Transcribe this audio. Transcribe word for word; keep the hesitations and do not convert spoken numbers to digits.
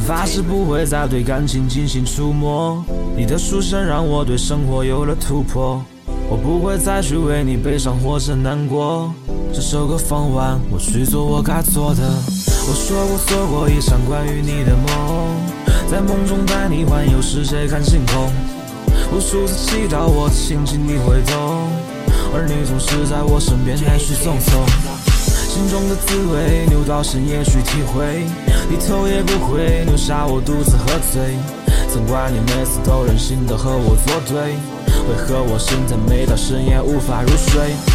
发誓不会再对感情进行触摸，你的出现让我对生活有了突破，我不会再去为你悲伤或者难过，这首歌放完我去做我该做的。我说过做过一场关于你的梦，在梦中带你环游世界看星空，无数次祈祷我的心情你会懂，而你总是在我身边来去匆匆，心中的滋味留到深夜去体会，低头也不会留下我独自喝醉，曾怪你每次都任性的和我作对，为何我心在每到深夜无法入睡。